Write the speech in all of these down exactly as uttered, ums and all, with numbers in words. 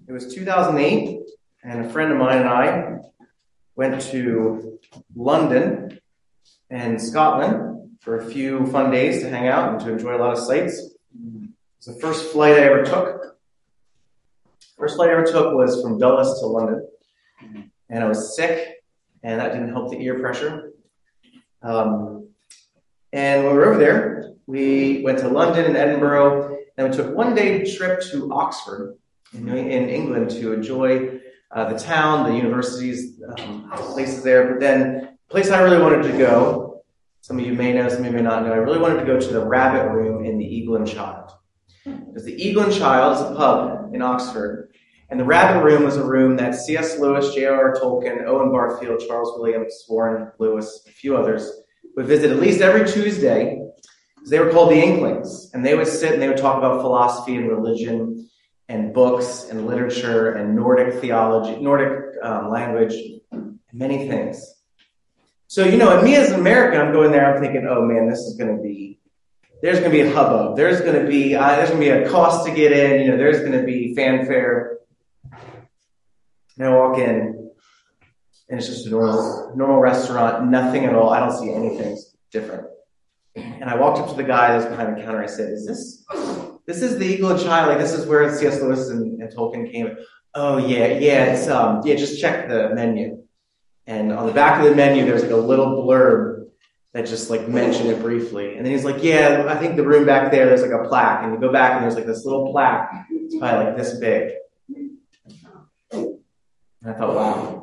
It was two thousand eight, and a friend of mine and I went to London and Scotland for a few fun days to hang out and to enjoy a lot of sights. It was the first flight I ever took. First flight I ever took was from Dulles to London, and I was sick, and that didn't help the ear pressure. Um, and when we were over there, we went to London and Edinburgh, and we took one day trip to Oxford in, in England to enjoy uh, the town, the universities, um, places there. But then, the place I really wanted to go, some of you may know, some of you may not know, I really wanted to go to the Rabbit Room in the Eagle and Child. Because the Eagle and Child is a pub in Oxford, and the Rabbit Room was a room that C S Lewis, J R R Tolkien, Owen Barfield, Charles Williams, Warren Lewis, a few others would visit at least every Tuesday. They were called the Inklings, and they would sit and they would talk about philosophy and religion and books and literature and Nordic theology, Nordic um, language, and many things. So, you know, me as an American, I'm going there, I'm thinking, oh man, this is going to be, there's going to be a hubbub. There's going to be, uh, there's going to be a cost to get in. You know, there's going to be fanfare. And I walk in, and it's just a normal, normal restaurant, nothing at all. I don't see anything different. And I walked up to the guy that was behind the counter. I said, is this, this is the Eagle and Child? Like, this is where C S Lewis and, and Tolkien came. Oh, yeah, yeah, it's, um, yeah, just check the menu. And on the back of the menu, there's like a little blurb that just like mentioned it briefly. And then he's like, yeah, I think the room back there, there's like a plaque. And you go back and there's like this little plaque. It's probably like this big. And I thought, wow.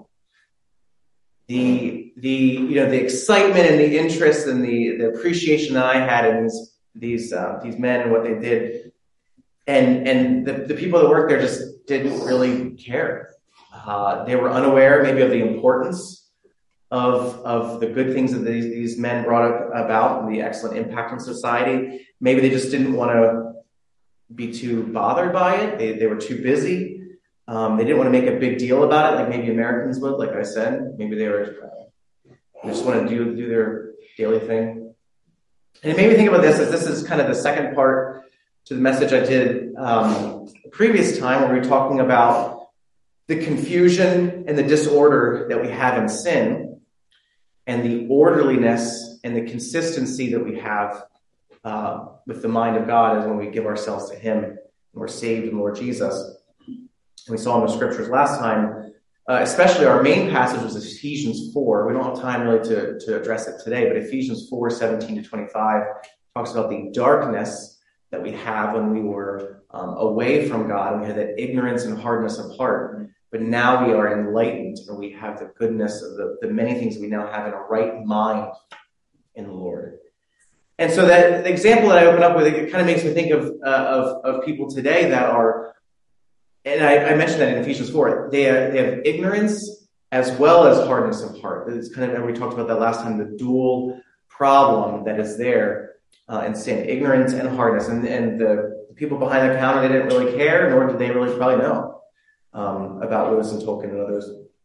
The, the, you know, the excitement and the interest and the, the appreciation that I had in these, these, uh, these men and what they did. And, and the, the people that worked there just didn't really care. Uh, they were unaware maybe of the importance of, of the good things that these, these men brought up about and the excellent impact on society. Maybe they just didn't want to be too bothered by it. They, they were too busy. Um, they didn't want to make a big deal about it, like maybe Americans would, like I said. Maybe they were, uh, they just want to do, do their daily thing. And it made me think about this, as this is kind of the second part to the message I did um, the previous time, where we were talking about the confusion and the disorder that we have in sin, and the orderliness and the consistency that we have uh, with the mind of God as when we give ourselves to Him and we're saved in Lord Jesus. We saw in the scriptures last time, uh, especially our main passage was Ephesians four. We don't have time really to, to address it today, but Ephesians four, seventeen to twenty-five talks about the darkness that we have when we were um, away from God, and we had that ignorance and hardness of heart. But now we are enlightened, and we have the goodness of the, the many things we now have in a right mind in the Lord. And so that the example that I open up with, it kind of makes me think of, uh, of, of people today that are, and I, I mentioned that in Ephesians four, they, uh, they have ignorance as well as hardness of heart. It's kind of, and we talked about that last time, the dual problem that is there uh, in sin, ignorance and hardness. And, and the people behind the counter, they didn't really care, nor did they really probably know um, about Lewis and Tolkien and others.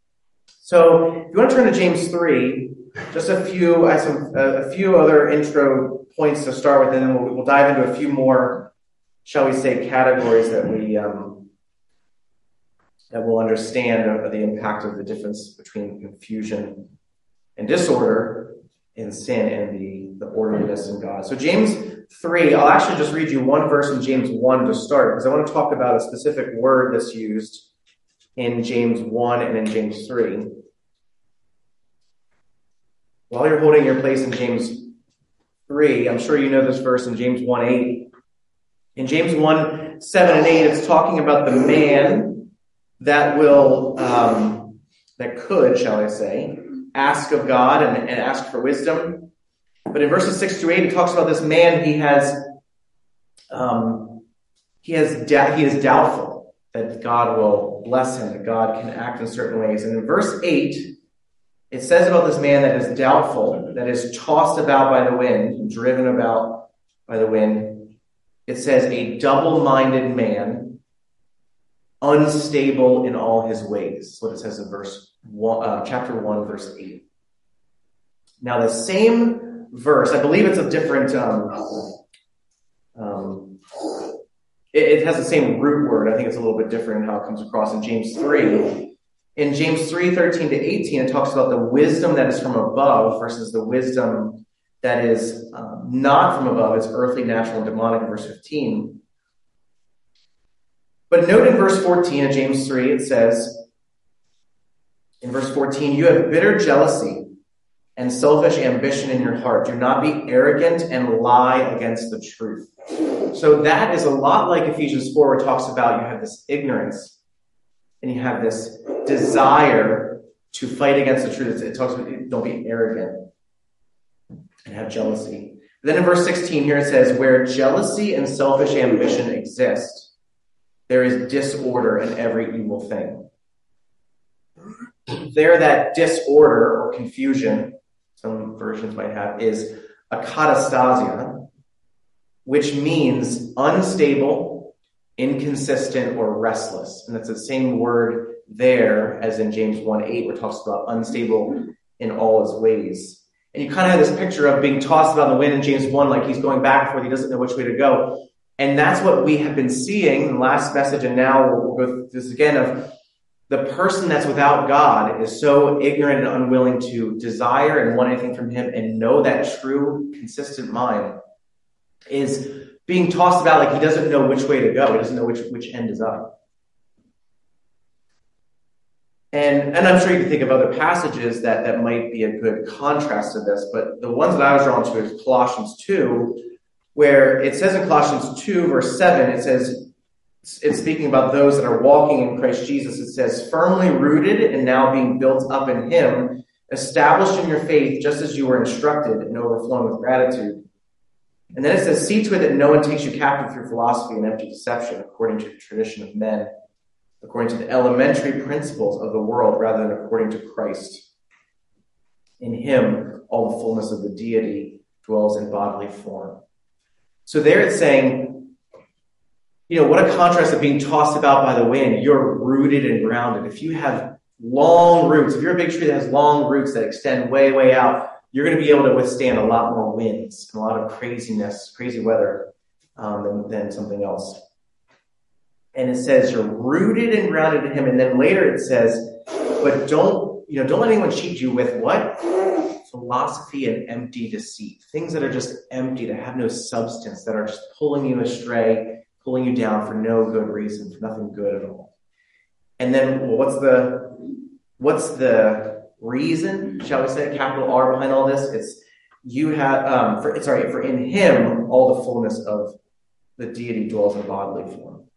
So if you want to turn to James three, just a few, I have some, uh, a few other intro points to start with, and then we'll, we'll dive into a few more, shall we say, categories that we, um, that we'll understand of the impact of the difference between confusion and disorder in sin and the, the orderliness in God. So James three, I'll actually just read you one verse in James one to start, because I want to talk about a specific word that's used in James one and in James three. While you're holding your place in James three, I'm sure you know this verse in James one eight. In James one, seven and eight, it's talking about the man that will, um, that could, shall I say, ask of God and, and ask for wisdom. But in verses six to eight, it talks about this man, he has, um, he has, da- he is doubtful that God will bless him, that God can act in certain ways. And in verse eight, it says about this man that is doubtful, that is tossed about by the wind, driven about by the wind. It says, a double-minded man, unstable in all his ways. That's what it says in verse one, uh, chapter one, verse eight. Now, the same verse, I believe it's a different, um, um, it, it has the same root word. I think it's a little bit different in how it comes across in James three. In James three, thirteen to eighteen, it talks about the wisdom that is from above versus the wisdom that is um, not from above. It's earthly, natural, and demonic in verse fifteen. But note in verse fourteen of James three, it says, in verse fourteen, you have bitter jealousy and selfish ambition in your heart. Do not be arrogant and lie against the truth. So that is a lot like Ephesians four, where it talks about you have this ignorance and you have this desire to fight against the truth. It talks about don't be arrogant and have jealousy. But then in verse sixteen here it says, where jealousy and selfish ambition exist, there is disorder in every evil thing. There, that disorder or confusion, some versions might have, is a katastasia, which means unstable, inconsistent, or restless. And that's the same word there as in James one eight, where it talks about unstable in all his ways. And you kind of have this picture of being tossed about in the wind in James one, like he's going back and forth, he doesn't know which way to go. And that's what we have been seeing in the last message, and now we'll go through this again, of the person that's without God is so ignorant and unwilling to desire and want anything from him and know that true, consistent mind is being tossed about like he doesn't know which way to go. He doesn't know which, which end is up. And, and I'm sure you can think of other passages that, that might be a good contrast to this, but the ones that I was drawn to is Colossians two, where it says in Colossians two, verse seven, it says, it's speaking about those that are walking in Christ Jesus. It says, firmly rooted and now being built up in him, established in your faith, just as you were instructed and overflowing with gratitude. And then it says, see to it that no one takes you captive through philosophy and empty deception, according to the tradition of men, according to the elementary principles of the world, rather than according to Christ. In him, all the fullness of the deity dwells in bodily form. So there it's saying, you know, what a contrast of being tossed about by the wind. You're rooted and grounded. If you have long roots, if you're a big tree that has long roots that extend way, way out, you're going to be able to withstand a lot more winds and a lot of craziness, crazy weather um, than, than something else. And it says you're rooted and grounded in him. And then later it says, but don't, you know, don't let anyone cheat you with what? Philosophy and empty deceit. Things that are just empty, that have no substance, that are just pulling you astray, pulling you down for no good reason, for nothing good at all. And then well, what's the what's the reason, shall we say, capital R behind all this? It's you have um for sorry, for in him all the fullness of the deity dwells in bodily form.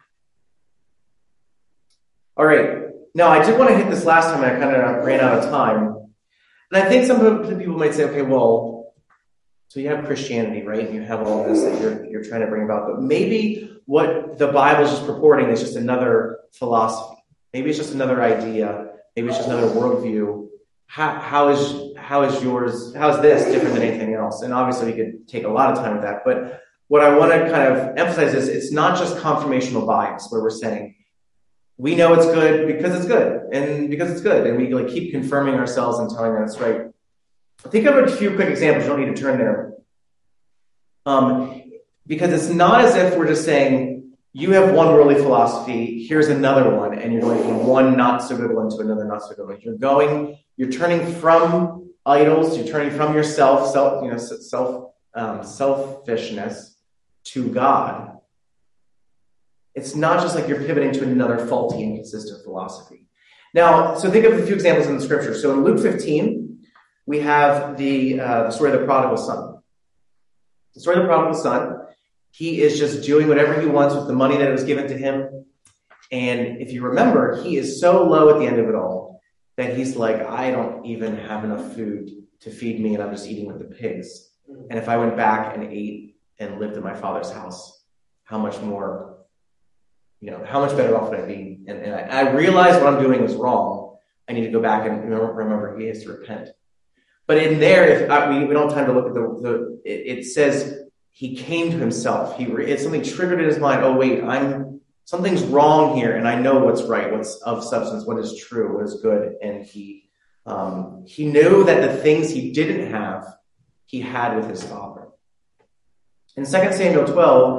All right. Now I did want to hit this last time and I kind of ran out of time. And I think some people might say, okay, well, so you have Christianity, right? And you have all this that you're you're trying to bring about, but maybe what the Bible is just purporting is just another philosophy. Maybe it's just another idea. Maybe it's just another worldview. How, how is how is yours? How is this different than anything else? And obviously, we could take a lot of time with that. But what I want to kind of emphasize is it's not just confirmational bias, where we're saying we know it's good because it's good, and because it's good, and we like keep confirming ourselves and telling that it's right. Think of a few quick examples. You don't need to turn there. Um, Because it's not as if we're just saying, you have one worldly philosophy, here's another one, and you're going from one not so good one to another not so good one. You're going, you're turning from idols, you're turning from yourself, self, you know, self, um, selfishness to God. It's not just like you're pivoting to another faulty, inconsistent philosophy. Now, so think of a few examples in the scripture. So in Luke fifteen, we have the, uh, the story of the prodigal son. The story of the prodigal son. He is just doing whatever he wants with the money that was given to him. And if you remember, he is so low at the end of it all that he's like, I don't even have enough food to feed me, and I'm just eating with the pigs. And if I went back and ate and lived in my father's house, how much more, you know, how much better off would I be? And, and I, I realized what I'm doing was wrong. I need to go back and remember, remember he has to repent. But in there, if I, we, we don't have time to look at the, the it, it says, he came to himself. He it's something triggered in his mind. Oh wait, I'm something's wrong here, and I know what's right, what's of substance, what is true, what is good. And he um, he knew that the things he didn't have, he had with his father. In Second Samuel twelve,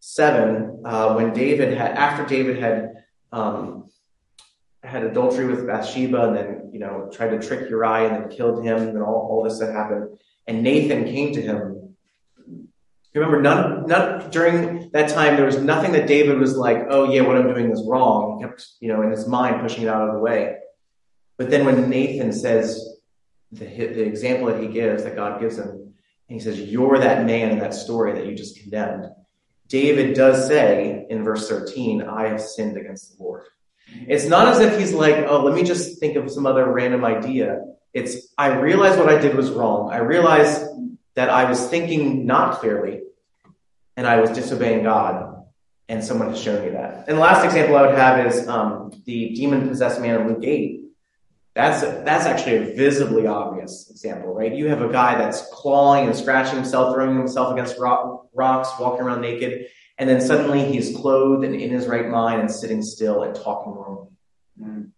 seven, uh, when David had, after David had um, had adultery with Bathsheba and then, you know, tried to trick Uriah and then killed him and all, all this that happened, and Nathan came to him. Remember, none, none during that time, there was nothing that David was like, oh yeah, what I'm doing is wrong. He kept, you know, in his mind pushing it out of the way. But then when Nathan says the, the example that he gives, that God gives him, and he says, you're that man in that story that you just condemned. David does say in verse thirteen, I have sinned against the Lord. It's not as if he's like, oh, let me just think of some other random idea. It's, I realized what I did was wrong. I realized that I was thinking not clearly and I was disobeying God, and someone has shown me that. And the last example I would have is um, the demon-possessed man in Luke eight. That's a, that's actually a visibly obvious example, right? You have a guy that's clawing and scratching himself, throwing himself against rock, rocks, walking around naked, and then suddenly he's clothed and in his right mind and sitting still and talking normally. Mm.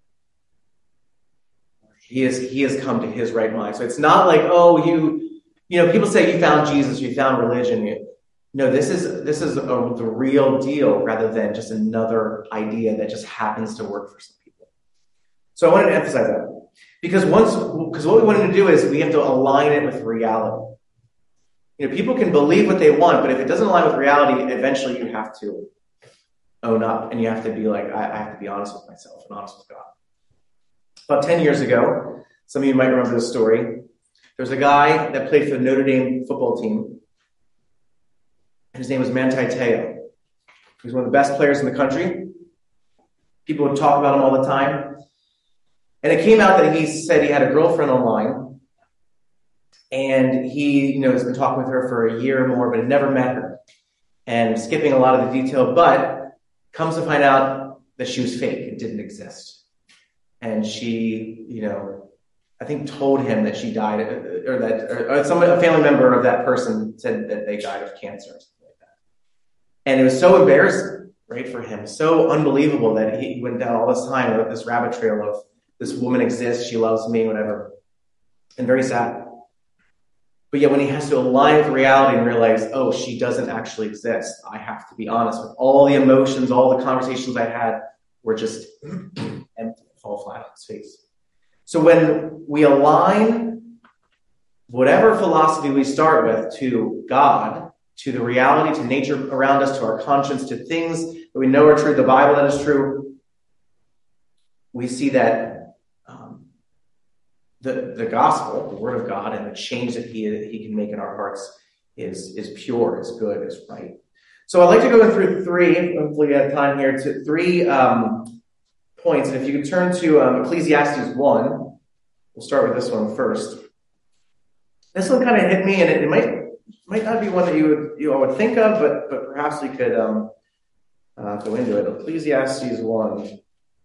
He is he has come to his right mind. So it's not like, oh, you you know, people say you found Jesus, you found religion. You, no, this is this is a, the real deal rather than just another idea that just happens to work for some people. So I wanted to emphasize that. Because once because what we wanted to do is we have to align it with reality. You know, people can believe what they want, but if it doesn't align with reality, eventually you have to own up and you have to be like, I, I have to be honest with myself and honest with God. About ten years ago, some of you might remember this story. There's a guy that played for the Notre Dame football team. His name was Manti Te'o. He was one of the best players in the country. People would talk about him all the time. And it came out that he said he had a girlfriend online. And he, you know, has been talking with her for a year or more, but had never met her. And skipping a lot of the detail, but comes to find out that she was fake. It didn't exist. And she, you know, I think told him that she died, or that, or, or some a family member of that person said that they died of cancer or something like that. And it was so embarrassing, right, for him, so unbelievable that he went down all this time with this rabbit trail of this woman exists, she loves me, whatever, and very sad. But yet when he has to align with reality and realize, oh, she doesn't actually exist, I have to be honest with all the emotions, all the conversations I had were just empty, fall flat on his face. So when we align whatever philosophy we start with to God, to the reality, to nature around us, to our conscience, to things that we know are true, the Bible that is true, we see that um, the, the gospel, the word of God, and the change that he, that he can make in our hearts is, is pure, is good, is right. So I'd like to go through three, hopefully we have time here, to three um, points. And if you could turn to um, Ecclesiastes one, we'll start with this one first. This one kind of hit me, and it, it might might not be one that you would you all would think of, but but perhaps we could um, uh, go into it. Ecclesiastes one.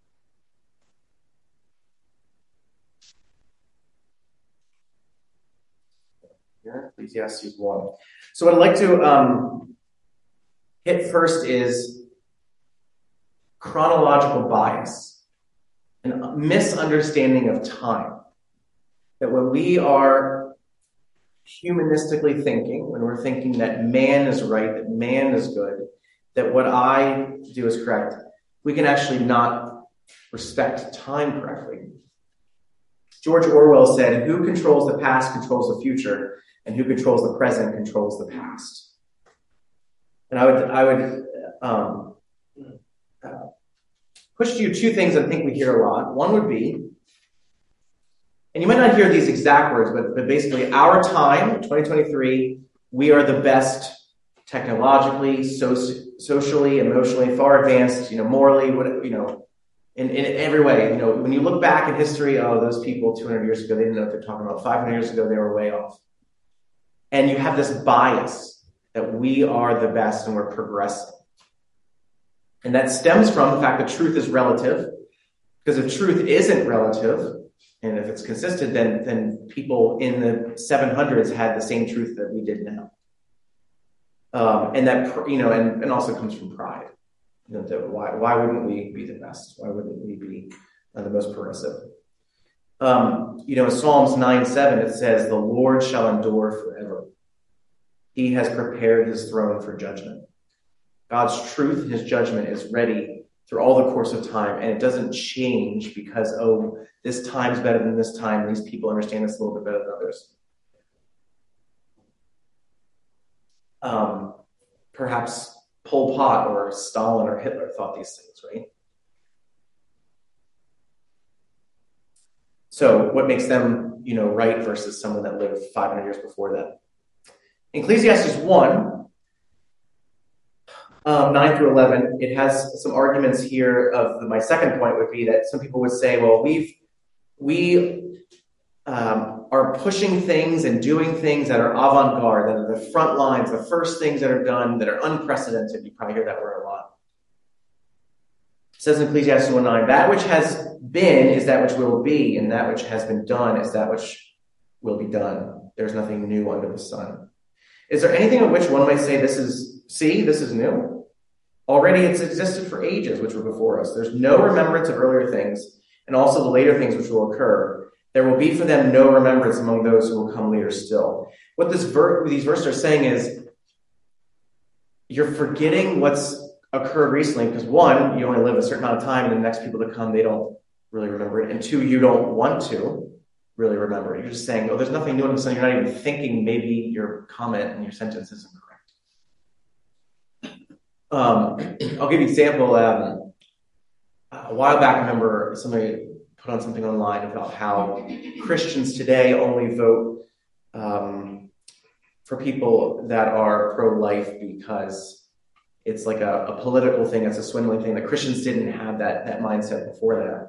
Here, Ecclesiastes one. So what I'd like to um, hit first is chronological bias, and misunderstanding of time. That when we are humanistically thinking, when we're thinking that man is right, that man is good, that what I do is correct, we can actually not respect time correctly. George Orwell said, who controls the past controls the future, and who controls the present controls the past. And I would, I would um, uh, push to you two things I think we hear a lot. One would be, and you might not hear these exact words, but, but basically our time, twenty twenty-three, we are the best technologically, soci- socially, emotionally, far advanced, you know, morally, what, you know, in, in every way. You know, when you look back in history, oh, those people two hundred years ago, they didn't know what they're talking about. five hundred years ago, they were way off. And you have this bias that we are the best and we're progressing. And that stems from the fact that truth is relative. Because if truth isn't relative, and if it's consistent, then, then people in the seven hundreds had the same truth that we did now. Um, and that, you know, and, and also comes from pride. You know, that why, why wouldn't we be the best? Why wouldn't we be uh, the most progressive? Um, you know, in Psalms nine seven, it says, the Lord shall endure forever. He has prepared his throne for judgment. God's truth and his judgment is ready through all the course of time, and it doesn't change because, oh, this time's better than this time, these people understand this a little bit better than others. Um, perhaps Pol Pot or Stalin or Hitler thought these things, right? So what makes them, you know, right versus someone that lived five hundred years before them? Ecclesiastes one, um, nine through eleven, it has some arguments here of the, my second point would be that some people would say, well, we've, we um, are pushing things and doing things that are avant-garde, that are the front lines, the first things that are done, that are unprecedented. You probably hear that word a lot. It says in Ecclesiastes one nine, that which has been is that which will be, and that which has been done is that which will be done. There's nothing new under the sun. Is there anything in which one might say, this is, see, this is new? Already it's existed for ages, which were before us. There's no remembrance of earlier things, and also the later things which will occur. There will be for them no remembrance among those who will come later still. What this ver- these verses are saying is, you're forgetting what's occurred recently, because one, you only live a certain amount of time, and the next people to come, they don't really remember it. And two, you don't want to really remember it. You're just saying, oh, there's nothing new in the sun. You're not even thinking maybe your comment and your sentence isn't correct. Um, I'll give you an example. Um, a while back, I remember somebody put on something online about how Christians today only vote um, for people that are pro-life because it's like a, a political thing. It's a swindling thing. The Christians didn't have that, that mindset before that.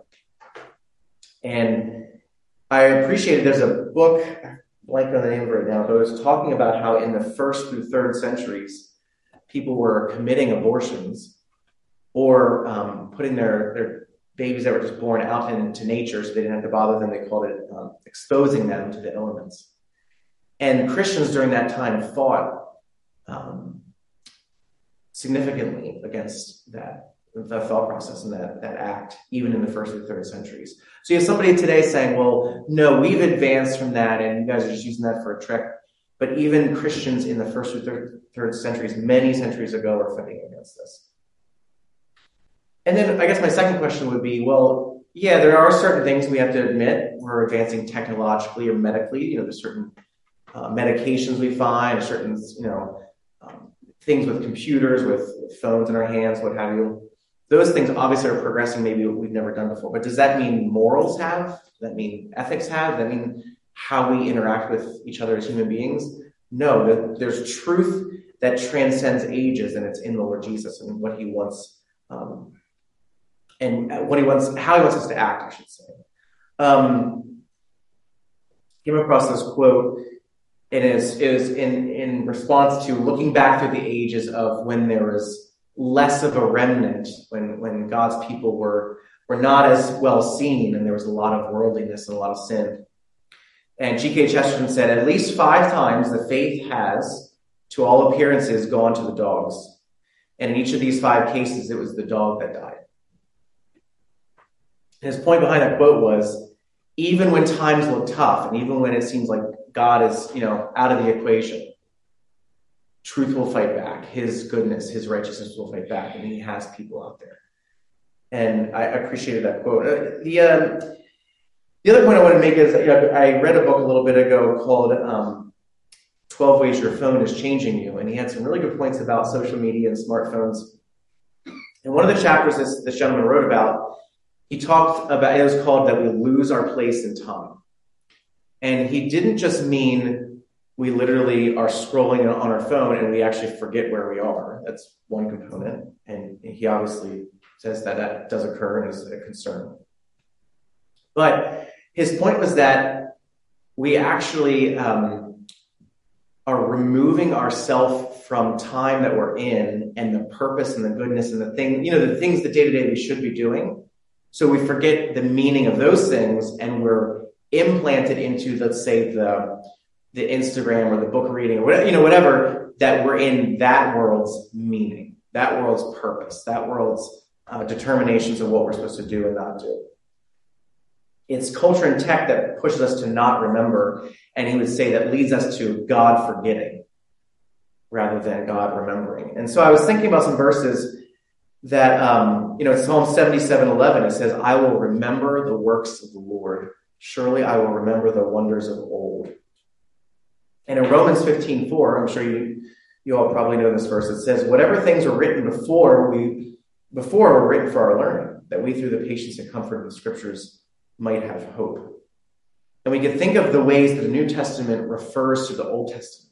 And I appreciated, there's a book, I blank on the name of it right now, but it was talking about how in the first through third centuries, people were committing abortions or um, putting their, their babies that were just born out into nature so they didn't have to bother them. They called it um, exposing them to the elements. And Christians during that time fought um, significantly against that, the thought process and that, that act, even in the first or third centuries. So you have somebody today saying, well, no, we've advanced from that and you guys are just using that for a trick. But even Christians in the first or third, third centuries, many centuries ago, are fighting against this. And then I guess my second question would be, well, yeah, there are certain things we have to admit. We're advancing technologically or medically. You know, there's certain uh, medications we find, certain, you know, um, things with computers, with, with phones in our hands, what have you. Those things obviously are progressing maybe we've never done before. But does that mean morals have? Does that mean ethics have? Does that mean how we interact with each other as human beings? No, there's truth that transcends ages, and it's in the Lord Jesus and what he wants, um, and what he wants, how he wants us to act, I should say. Um, came across this quote, and it is, it is in, in response to looking back through the ages of when there was less of a remnant, when, when God's people were, were not as well seen, and there was a lot of worldliness and a lot of sin. And G K Chesterton said, at least five times the faith has, to all appearances, gone to the dogs. And in each of these five cases, it was the dog that died. His point behind that quote was, even when times look tough, and even when it seems like God is, you know, out of the equation, truth will fight back. His goodness, his righteousness will fight back, and he has people out there. And I appreciated that quote. Uh, the um, the other point I want to make is, you know, I read a book a little bit ago called um, twelve Ways Your Phone is Changing You, and he had some really good points about social media and smartphones. And one of the chapters this, this gentleman wrote about, he talked about, it was called that we lose our place in time. And he didn't just mean we literally are scrolling on our phone and we actually forget where we are. That's one component. And he obviously says that that does occur and is a concern. But his point was that we actually um, are removing ourselves from time that we're in and the purpose and the goodness and the thing, you know, the things that day to day we should be doing. So we forget the meaning of those things and we're implanted into, let's say, the the Instagram or the book reading or whatever, you know, whatever, that we're in that world's meaning, that world's purpose, that world's uh, determinations of what we're supposed to do and not do. It's culture and tech that pushes us to not remember, and he would say that leads us to God forgetting. rather than God remembering. And so I was thinking about some verses that, um, you know, it's Psalm seventy-seven eleven. It says, I will remember the works of the Lord. Surely I will remember the wonders of old. And in Romans fifteen four, I'm sure you, you all probably know this verse. It says, whatever things were written before we, before were written for our learning, that we through the patience and comfort of the scriptures might have hope. And we can think of the ways that the New Testament refers to the Old Testament.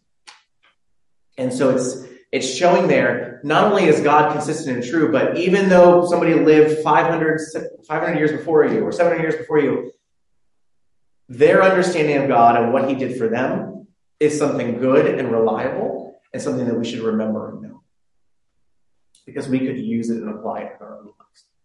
And so it's it's showing there, not only is God consistent and true, but even though somebody lived five hundred, five hundred years before you or seven hundred years before you, their understanding of God and what he did for them is something good and reliable and something that we should remember and know. Because we could use it and apply it in our own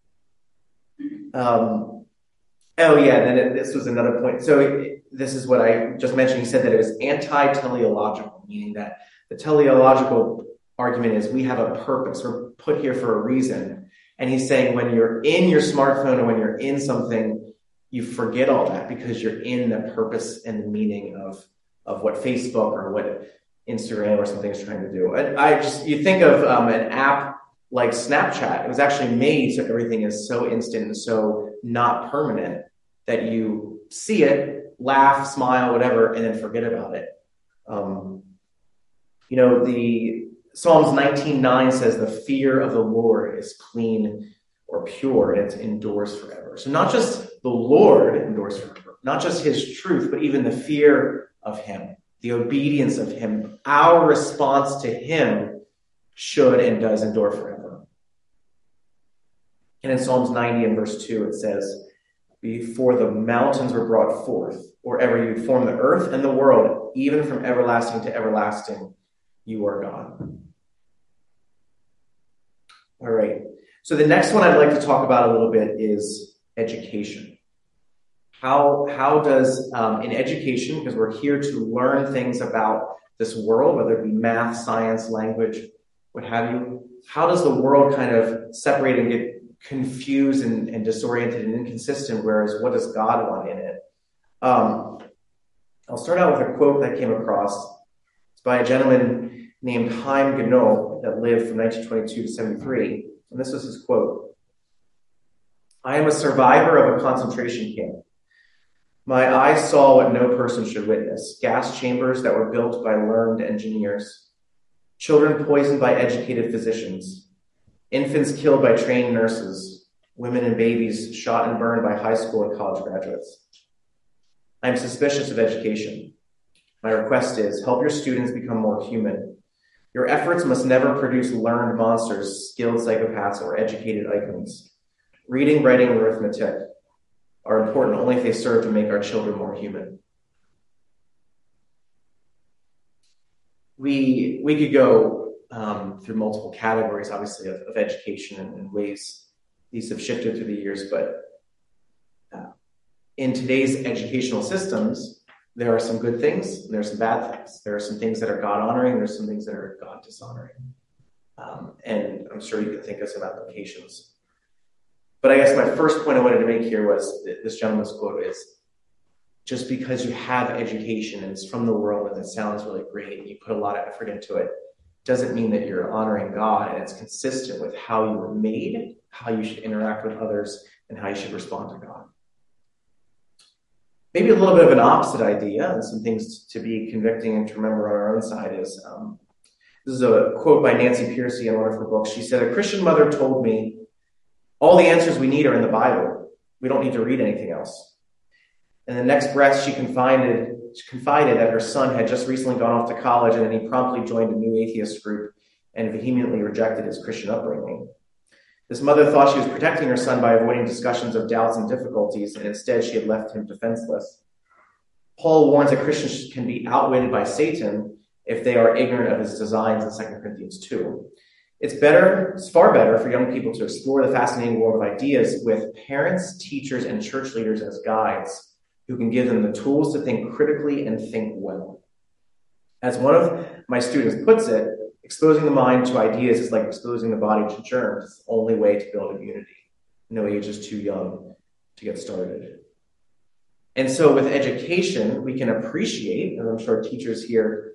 lives. Um, oh, yeah, then it, this was another point. So it, this is what I just mentioned. He said that it was anti-teleological, meaning that the teleological argument is we have a purpose. We're put here for a reason. And he's saying when you're in your smartphone or when you're in something, you forget all that because you're in the purpose and the meaning of, of what Facebook or what Instagram or something is trying to do. And I just, you think of um, an app like Snapchat. It was actually made so everything is so instant and so not permanent that you see it, laugh, smile, whatever, and then forget about it. Um, you know, the Psalms nineteen nine says the fear of the Lord is clean or pure and it endures forever. So not just the Lord endures forever, not just his truth, but even the fear of him, the obedience of him, our response to him should and does endure forever. And in Psalms ninety and verse two, it says, before the mountains were brought forth, or ever you formed the earth and the world, even from everlasting to everlasting, you are God. All right. So the next one I'd like to talk about a little bit is education. How, how does, um, in education, because we're here to learn things about this world, whether it be math, science, language, what have you, how does the world kind of separate and get confused and, and disoriented and inconsistent, whereas what does God want in it? Um, I'll start out with a quote that I came across. It's by a gentleman named Chaim Genot that lived from nineteen twenty-two to seventy-three. And this was his quote. I am a survivor of a concentration camp. My eyes saw what no person should witness. Gas chambers that were built by learned engineers. Children poisoned by educated physicians. Infants killed by trained nurses. Women and babies shot and burned by high school and college graduates. I am suspicious of education. My request is, help your students become more human. Your efforts must never produce learned monsters, skilled psychopaths, or educated icons. Reading, writing, and arithmetic are important only if they serve to make our children more human. We we could go um, through multiple categories, obviously, of, of education and, and ways these have shifted through the years, but uh, in today's educational systems, there are some good things, and there are some bad things. There are some things that are God-honoring, and there's some things that are God-dishonoring. Um, and I'm sure you can think of some applications. But I guess my first point I wanted to make here was that this gentleman's quote is, just because you have education and it's from the world and it sounds really great and you put a lot of effort into it, doesn't mean that you're honoring God and it's consistent with how you were made, how you should interact with others, and how you should respond to God. Maybe a little bit of an opposite idea, and some things to be convicting and to remember on our own side is, um, this is a quote by Nancy Pearcey in one of her books. She said, a Christian mother told me, all the answers we need are in the Bible. We don't need to read anything else. And the next breath, she confided, she confided that her son had just recently gone off to college, and then he promptly joined a new atheist group and vehemently rejected his Christian upbringing. This mother thought she was protecting her son by avoiding discussions of doubts and difficulties, and instead she had left him defenseless. Paul warns that Christians can be outwitted by Satan if they are ignorant of his designs in Second Corinthians two. It's better, it's far better for young people to explore the fascinating world of ideas with parents, teachers, and church leaders as guides who can give them the tools to think critically and think well. As one of my students puts it, exposing the mind to ideas is like exposing the body to germs. It's the only way to build immunity. No age is too young to get started. And so with education, we can appreciate, and I'm sure teachers here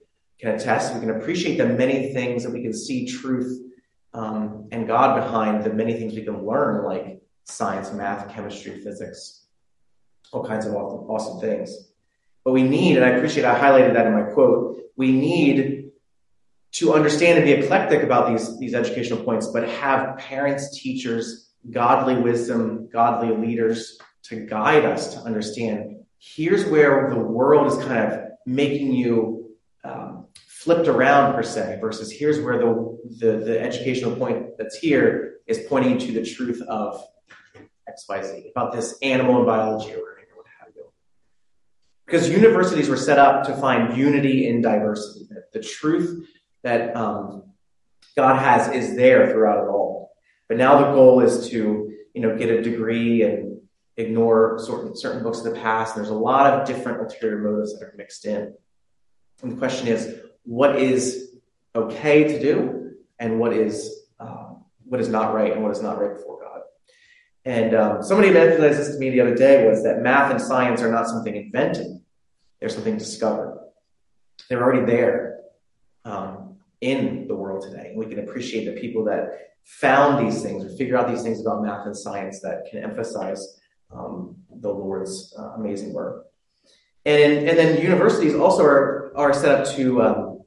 can attest. We can appreciate the many things that we can see truth um, and God behind, the many things we can learn, like science, math, chemistry, physics, all kinds of awesome, awesome things. But we need, and I appreciate, I highlighted that in my quote, we need to understand and be eclectic about these, these educational points, but have parents, teachers, godly wisdom, godly leaders to guide us to understand here's where the world is kind of making you um, flipped around, per se, versus here's where the, the, the educational point that's here is pointing you to the truth of X Y Z, about this animal and biology or learning or what have you. Because universities were set up to find unity in diversity. The truth that um, God has is there throughout it all. But now the goal is to, you know, get a degree and ignore certain, certain books of the past. There's a lot of different ulterior motives that are mixed in. And the question is, what is okay to do and what is um, what is not right and what is not right before God? And um, somebody emphasized this to me the other day, was that math and science are not something invented. They're something discovered. They're already there um, in the world today. And we can appreciate the people that found these things or figure out these things about math and science that can emphasize um, the Lord's uh, amazing work. And, and then universities also are, are set up to um,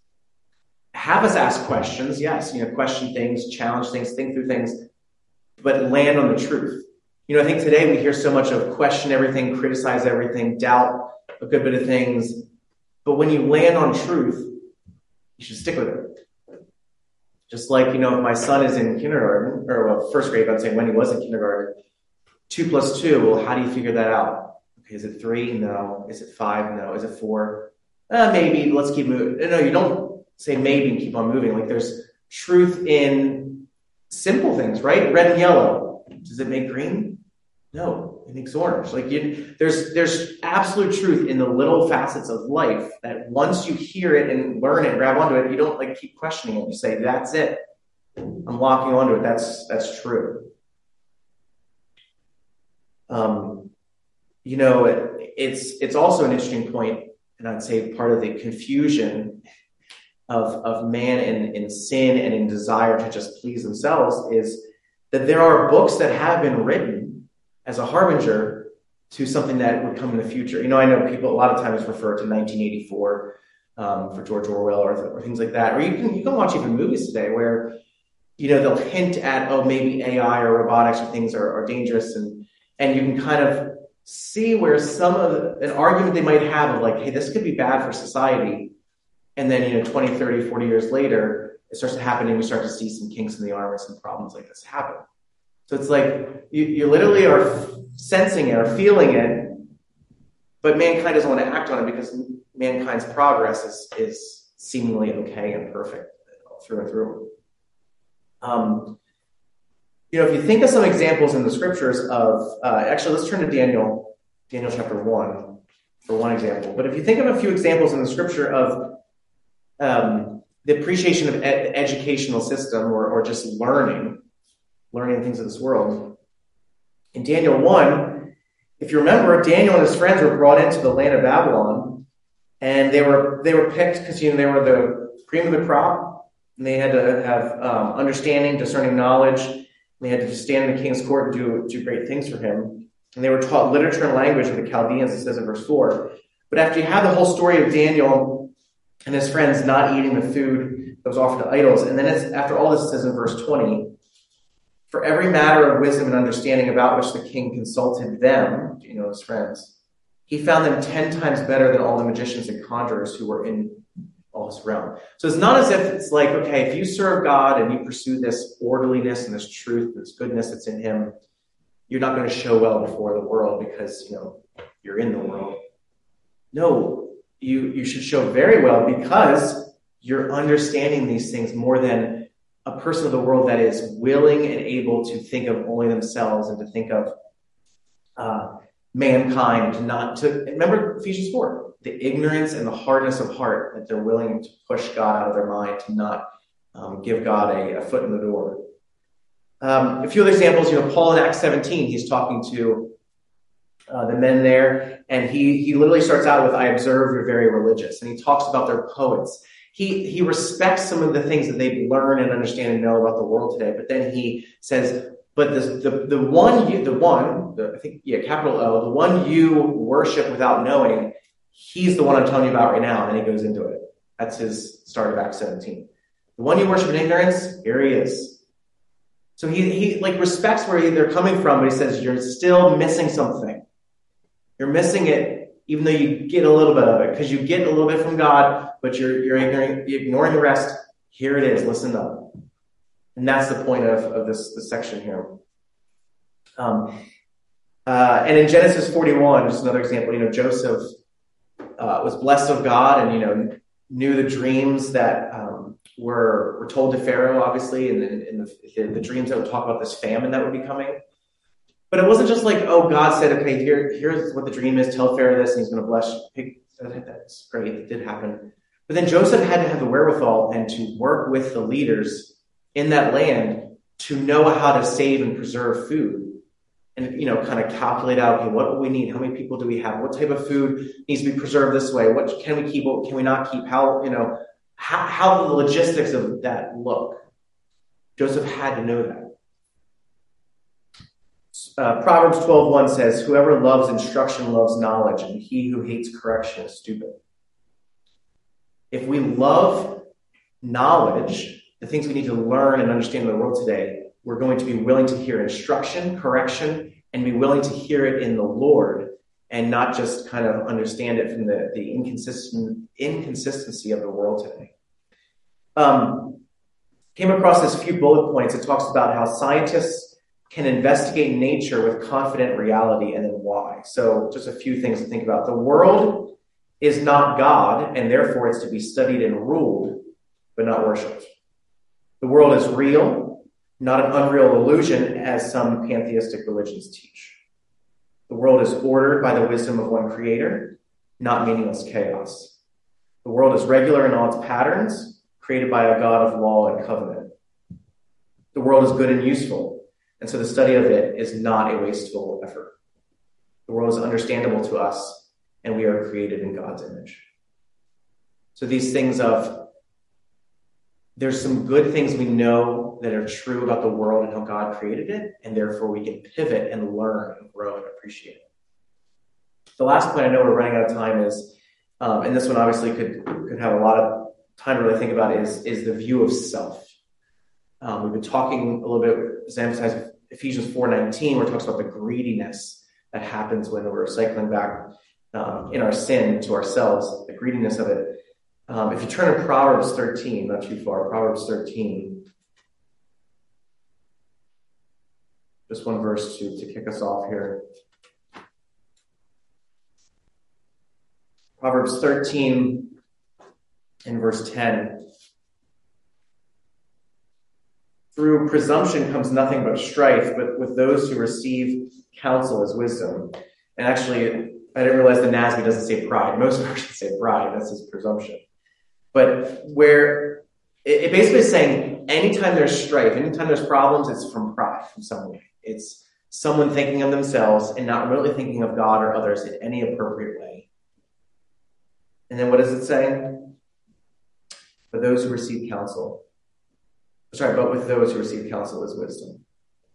have us ask questions. Yes, you know, question things, challenge things, think through things, but land on the truth. You know, I think today we hear so much of question everything, criticize everything, doubt a good bit of things. But when you land on truth, you should stick with it. Just like, you know, if my son is in kindergarten, or well, first grade, I'd say when he was in kindergarten, two plus two, well, how do you figure that out? Okay, is it three? No. Is it five? No. Is it four? Uh, maybe. Let's keep moving. No, you don't say maybe and keep on moving. Like, there's truth in simple things, right? Red and yellow. Does it make green? No, it makes orange. Like, you, there's there's absolute truth in the little facets of life that once you hear it and learn it, grab onto it, you don't like keep questioning it. You say, that's it. I'm locking onto it. That's that's true. Um, you know, it, it's it's also an interesting point, and I'd say part of the confusion of of man in, in sin and in desire to just please themselves is that there are books that have been written as a harbinger to something that would come in the future. You know, I know people a lot of times refer to nineteen eighty-four um, for George Orwell or, or things like that. Or you can you can watch even movies today where, you know, they'll hint at, oh, maybe A I or robotics or things are, are dangerous, and and you can kind of see where some of the, an argument they might have of like, hey, this could be bad for society. And then, you know, twenty, thirty, forty years later, it starts to happen and we start to see some kinks in the armor, some problems like this happen. So it's like you, you literally are sensing it or feeling it, but mankind doesn't want to act on it because mankind's progress is, is seemingly okay and perfect through and through. Um, you know, if you think of some examples in the scriptures of, uh, actually, let's turn to Daniel, Daniel chapter one for one example. But if you think of a few examples in the scripture of um, the appreciation of ed- the educational system or, or just learning, learning things of this world. In Daniel one, if you remember, Daniel and his friends were brought into the land of Babylon, and they were they were picked because, you know, they were the cream of the crop, and they had to have um, understanding, discerning knowledge. They had to stand in the king's court and do, do great things for him. And they were taught literature and language of the Chaldeans, it says in verse four. But after you have the whole story of Daniel and his friends not eating the food that was offered to idols, and then it's, after all this, it says in verse twenty, for every matter of wisdom and understanding about which the king consulted them, you know, his friends, he found them ten times better than all the magicians and conjurers who were in all his realm. So it's not as if it's like, okay, if you serve God and you pursue this orderliness and this truth, this goodness that's in him, you're not going to show well before the world because, you know, you're in the world. No, you, you should show very well because you're understanding these things more than a person of the world that is willing and able to think of only themselves and to think of uh, mankind, to not to remember Ephesians four, the ignorance and the hardness of heart that they're willing to push God out of their mind, to not um, give God a, a foot in the door. Um, a few other examples, you know, Paul in Acts seventeen, he's talking to uh, the men there, and he he literally starts out with, "I observe you're very religious," and he talks about their poets. He he respects some of the things that they learn and understand and know about the world today, but then he says, "But the the the one you, the one the, I think yeah capital O, the one you worship without knowing, he's the one I'm telling you about right now." And then he goes into it. That's his start of Acts seventeen. The one you worship in ignorance, here he is. So he, he like respects where they're coming from, but he says, you're still missing something. You're missing it, even though you get a little bit of it, because you get a little bit from God, but you're, you're ignoring, you're ignoring the rest. Here it is. Listen up. And that's the point of, of this, this section here. Um, uh, and in Genesis forty-one, just another example, you know, Joseph uh, was blessed of God and, you know, knew the dreams that um, were were told to Pharaoh, obviously, and, and the, the, the dreams that would talk about this famine that would be coming. But it wasn't just like, oh, God said, okay, here, here's what the dream is. Tell Pharaoh this, and he's going to bless you. That's great. It did happen. But then Joseph had to have the wherewithal and to work with the leaders in that land to know how to save and preserve food. And, you know, kind of calculate out, okay, what do we need? How many people do we have? What type of food needs to be preserved this way? What can we keep? What can we not keep? How, you know, how, how the logistics of that look? Joseph had to know that. Uh, Proverbs twelve one says, whoever loves instruction loves knowledge, and he who hates correction is stupid. If we love knowledge, the things we need to learn and understand in the world today, we're going to be willing to hear instruction, correction, and be willing to hear it in the Lord and not just kind of understand it from the, the inconsistent inconsistency of the world today. Um, came across this few bullet points. It talks about how scientists can investigate nature with confident reality and then why. So just a few things to think about. The world is not God, and therefore it's to be studied and ruled, but not worshipped. The world is real, not an unreal illusion, as some pantheistic religions teach. The world is ordered by the wisdom of one creator, not meaningless chaos. The world is regular in all its patterns, created by a God of law and covenant. The world is good and useful, and so the study of it is not a wasteful effort. The world is understandable to us, and we are created in God's image. So these things of there's some good things we know that are true about the world and how God created it, and therefore we can pivot and learn and grow and appreciate it. The last point, I know we're running out of time, is, um, and this one obviously could could have a lot of time to really think about, is, is the view of self. Um, we've been talking a little bit, as I emphasized, Ephesians four nineteen, where it talks about the greediness that happens when we're cycling back um, in our sin to ourselves, the greediness of it. Um, if you turn to Proverbs thirteen, not too far, Proverbs thirteen, just one verse to, to kick us off here. Proverbs thirteen and verse ten. Through presumption comes nothing but strife, but with those who receive counsel is wisdom. And actually, I didn't realize the N A S B doesn't say pride. Most versions say pride. That's just presumption. But where it, it basically is saying anytime there's strife, anytime there's problems, it's from pride, from someone. It's someone thinking of themselves and not really thinking of God or others in any appropriate way. And then what does it say? For those who receive counsel. Sorry, but with those who receive counsel is wisdom.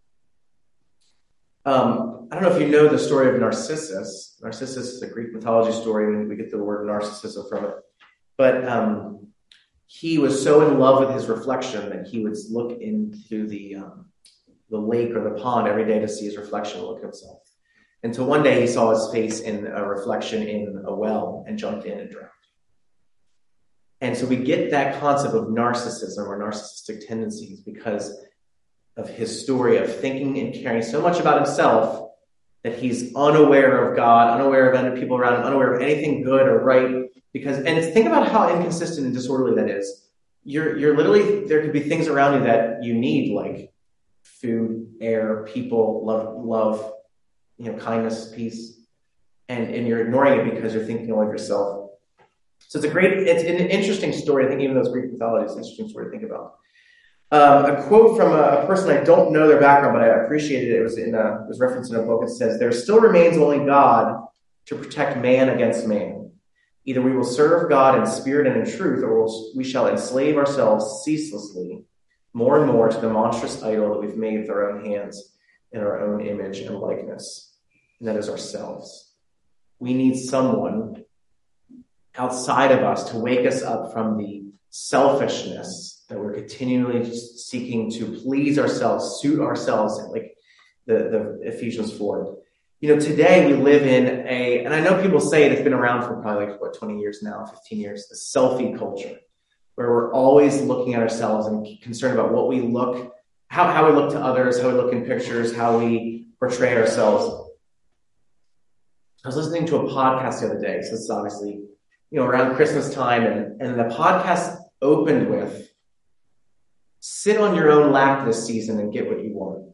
Um, I don't know if you know the story of Narcissus. Narcissus is a Greek mythology story, and we get the word narcissism from it. But um, he was so in love with his reflection that he would look into the um, the lake or the pond every day to see his reflection and look at himself. Until one day he saw his face in a reflection in a well and jumped in and drowned. And so we get that concept of narcissism or narcissistic tendencies because of his story of thinking and caring so much about himself that he's unaware of God, unaware of other people around him, unaware of anything good or right. Because, and it's, think about how inconsistent and disorderly that is. You're, you're literally, there could be things around you that you need, like food, air, people, love, love, you know, kindness, peace, and, and you're ignoring it because you're thinking only of yourself. So it's a great, it's an interesting story. I think even those Greek mythology is an interesting story to think about. Um, a quote from a, a person, I don't know their background, but I appreciated it. It was in a, it was referenced in a book. It says, "There still remains only God to protect man against man. Either we will serve God in spirit and in truth, or we'll, we shall enslave ourselves ceaselessly more and more to the monstrous idol that we've made with our own hands in our own image and likeness, and that is ourselves." We need someone outside of us to wake us up from the selfishness that we're continually just seeking to please ourselves, suit ourselves, like the, the Ephesians four. You know, today we live in a, and I know people say it, it's been around for probably like, what, twenty years now, fifteen years, the selfie culture, where we're always looking at ourselves and concerned about what we look, how, how we look to others, how we look in pictures, how we portray ourselves. I was listening to a podcast the other day, so this is obviously, you know, around Christmas time, and, and the podcast opened with, "Sit on your own lap this season and get what you want."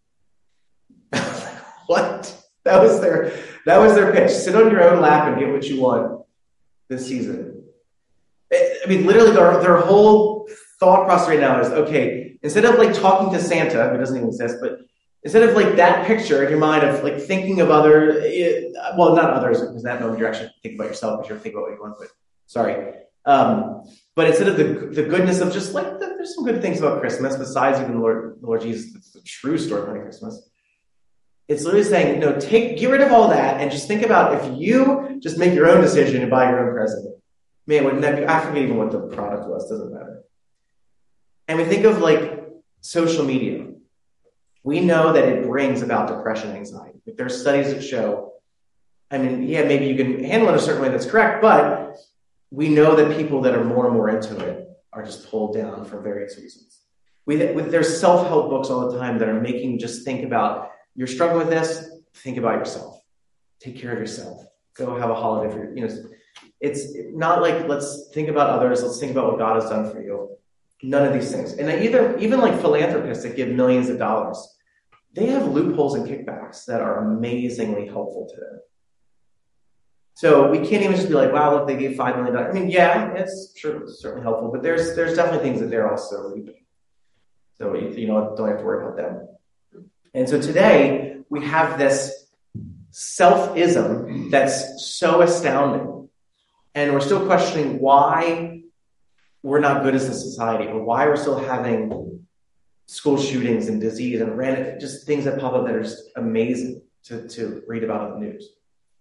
What? That was their that was their pitch. Sit on your own lap and get what you want this season. I mean, literally, their, their whole thought process right now is, okay, instead of like talking to Santa, who doesn't even exist, but instead of like that picture in your mind of like thinking of other, it, well, not others, because that moment you're actually thinking about yourself, because you're thinking about what you want, but sorry. Um, but instead of the the goodness of just like, the, there's some good things about Christmas, besides even the Lord, the Lord Jesus, it's the true story behind Christmas. It's literally saying, no, take, get rid of all that and just think about if you just make your own decision and buy your own present. Man, wouldn't that be, I forget even what the product was, doesn't matter. And we think of like social media. We know that it brings about depression and anxiety. Like, there are studies that show, I mean, yeah, maybe you can handle it a certain way that's correct, but we know that people that are more and more into it are just pulled down for various reasons. We, there's self-help books all the time that are making you just think about, you're struggling with this, think about yourself. Take care of yourself. Go have a holiday for, you know, it's not like, let's think about others, let's think about what God has done for you. None of these things. And either, even like philanthropists that give millions of dollars, they have loopholes and kickbacks that are amazingly helpful to them. So we can't even just be like, wow, look, they gave five million dollars. I mean, yeah, it's sure, certainly helpful, but there's there's definitely things that they're also reaping. So, you know, don't have to worry about them. And so today, we have this self-ism that's so astounding. And we're still questioning why we're not good as a society, or why we're still having school shootings and disease and random, just things that pop up that are just amazing to, to read about on the news.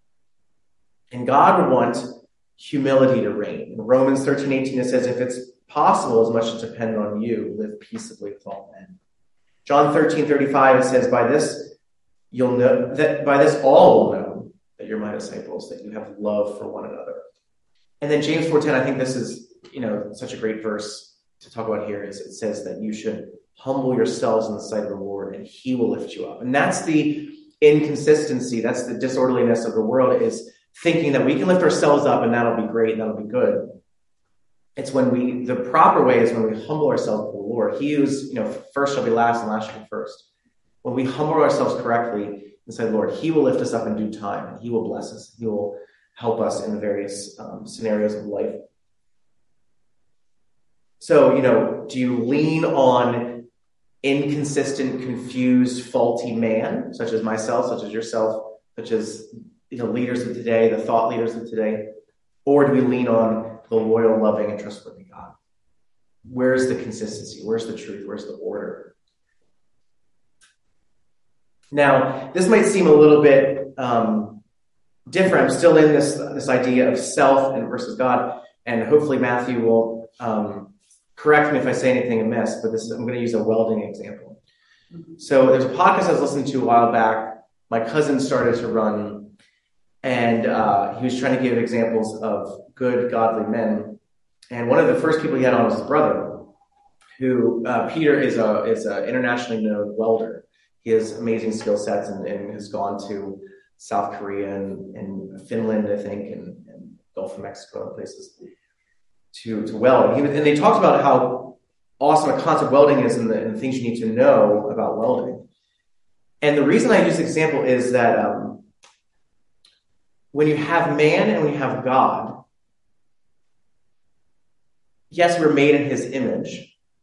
And God would want humility to reign. In Romans thirteen eighteen, it says, if it's possible, as much as dependent on you, live peaceably with all men. John thirteen thirty-five, it says, by this you'll know that by this all will know that you're my disciples, that you have love for one another. And then James four ten, I think this is, you know, such a great verse to talk about here, is it says that you should humble yourselves in the sight of the Lord and he will lift you up. And that's the inconsistency, that's the disorderliness of the world, is thinking that we can lift ourselves up and that'll be great, that'll be good. It's when we, the proper way is when we humble ourselves to the Lord. He who's, you know, first shall be last and last shall be first. When we humble ourselves correctly and say, Lord, he will lift us up in due time and he will bless us. He will help us in the various um, scenarios of life. So, you know, do you lean on inconsistent, confused, faulty man, such as myself, such as yourself, such as, you know, leaders of today, the thought leaders of today? Or do we lean on the loyal, loving, and trustworthy God? Where's the consistency? Where's the truth? Where's the order? Now, this might seem a little bit um, different. I'm still in this, this idea of self and versus God, and hopefully Matthew will um, correct me if I say anything amiss, but this is, I'm going to use a welding example. Mm-hmm. So there's a podcast I was listening to a while back. My cousin started to run, and uh, he was trying to give examples of good, godly men. And one of the first people he had on was his brother, who, uh, Peter is a is an internationally known welder. He has amazing skill sets and, and has gone to South Korea and, and Finland, I think, and, and Gulf of Mexico and places to, to weld. And, he, and they talked about how awesome a concept welding is and the, and the things you need to know about welding. And the reason I use this example is that um, when you have man and when you have God, yes, we're made in his image,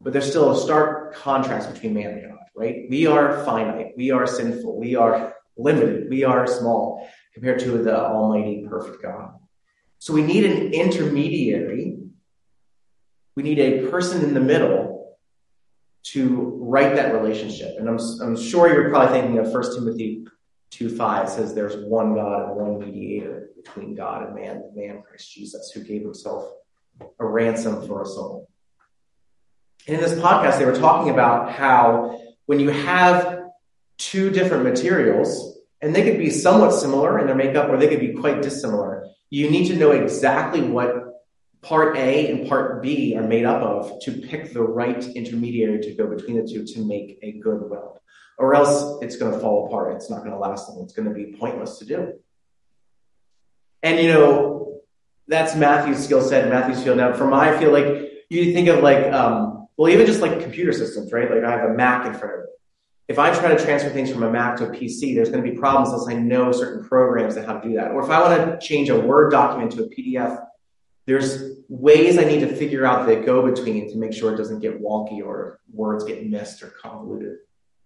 but there's still a stark contrast between man and God, right? We are finite. We are sinful. We are limited. We are small compared to the almighty, perfect God. So we need an intermediary. We need a person in the middle to right that relationship. And I'm, I'm sure you're probably thinking of First Timothy two five says there's one God and one mediator between God and man, the man Christ Jesus, who gave himself a ransom for us all. And in this podcast, they were talking about how when you have two different materials, and they could be somewhat similar in their makeup, or they could be quite dissimilar, you need to know exactly what part A and part B are made up of to pick the right intermediary to go between the two to make a good weld. Or else it's going to fall apart. It's not going to last long. It's going to be pointless to do. And, you know, that's Matthew's skill set, Matthew's field. Now, for my field, like, you think of like, um, well, even just like computer systems, right? Like I have a Mac in front of me. If I try to transfer things from a Mac to a P C, there's going to be problems unless I know certain programs and how to do that. Or if I want to change a Word document to a P D F, there's ways I need to figure out the go-between to make sure it doesn't get wonky or words get missed or convoluted.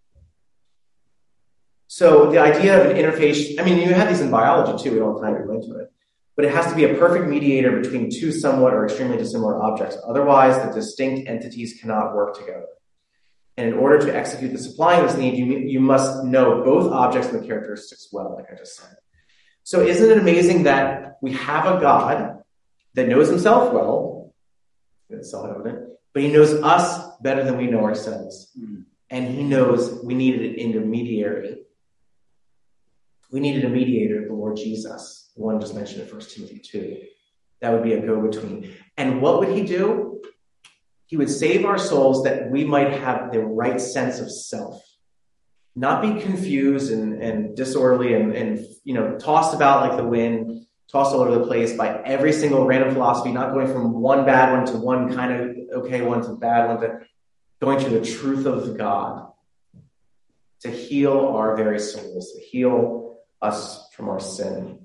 So the idea of an interface, I mean, you have these in biology too, we don't have time to go into it, but it has to be a perfect mediator between two somewhat or extremely dissimilar objects. Otherwise, the distinct entities cannot work together. And in order to execute the supplying of this need, you, you must know both objects and the characteristics well, like I just said. So isn't it amazing that we have a God that knows himself well, it's self-evident, but he knows us better than we know ourselves. Mm. And he knows we needed an intermediary. We needed a mediator, the Lord Jesus, the one just mentioned in First Timothy two. That would be a go-between. And what would he do? He would save our souls that we might have the right sense of self. Not be confused and, and disorderly and, and, you know, tossed about like the wind, tossed all over the place by every single random philosophy, not going from one bad one to one kind of okay one to bad one, to going to the truth of God, to heal our very souls, to heal us from our sin.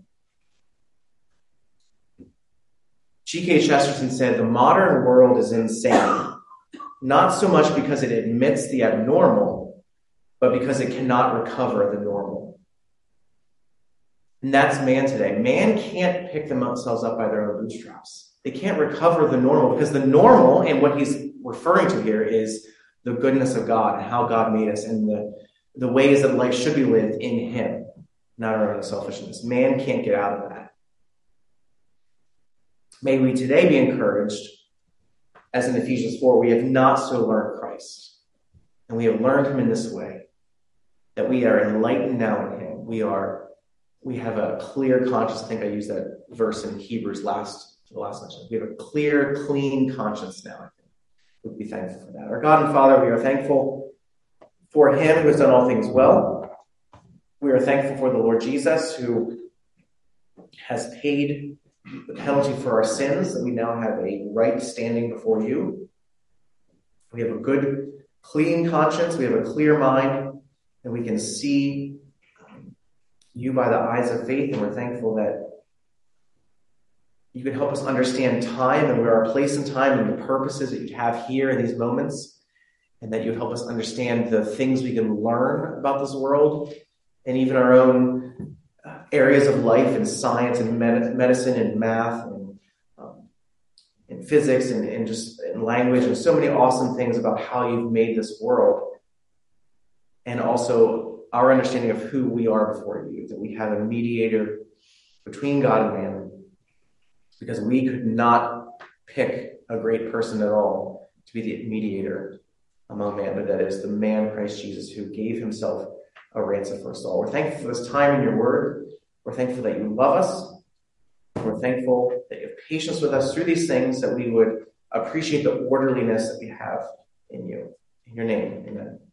G K Chesterton said, the modern world is insane, not so much because it admits the abnormal, but because it cannot recover the normal. And that's man today. Man can't pick themselves up by their own bootstraps. They can't recover the normal, because the normal, and what he's referring to here, is the goodness of God and how God made us and the, the ways that life should be lived in him, not our own selfishness. Man can't get out of that. May we today be encouraged, as in Ephesians four, we have not so learned Christ, and we have learned him in this way, that we are enlightened now in him. We are We have a clear conscience. I think I used that verse in Hebrews last, the last mention. We have a clear, clean conscience now. I think we'd be thankful for that. Our God and Father, we are thankful for him who has done all things well. We are thankful for the Lord Jesus, who has paid the penalty for our sins, that we now have a right standing before you. We have a good, clean conscience. We have a clear mind, and we can see you by the eyes of faith, and we're thankful that you could help us understand time and where our place in time and the purposes that you have here in these moments, and that you help us understand the things we can learn about this world and even our own areas of life in science and med- medicine and math and, um, and physics and, and just in language, and so many awesome things about how you've made this world. And also our understanding of who we are before you, that we have a mediator between God and man, because we could not pick a great person at all to be the mediator among man, but that is the man Christ Jesus, who gave himself a ransom for us all. We're thankful for this time in your word. We're thankful that you love us. We're thankful that you have patience with us through these things, that we would appreciate the orderliness that we have in you. In your name, amen.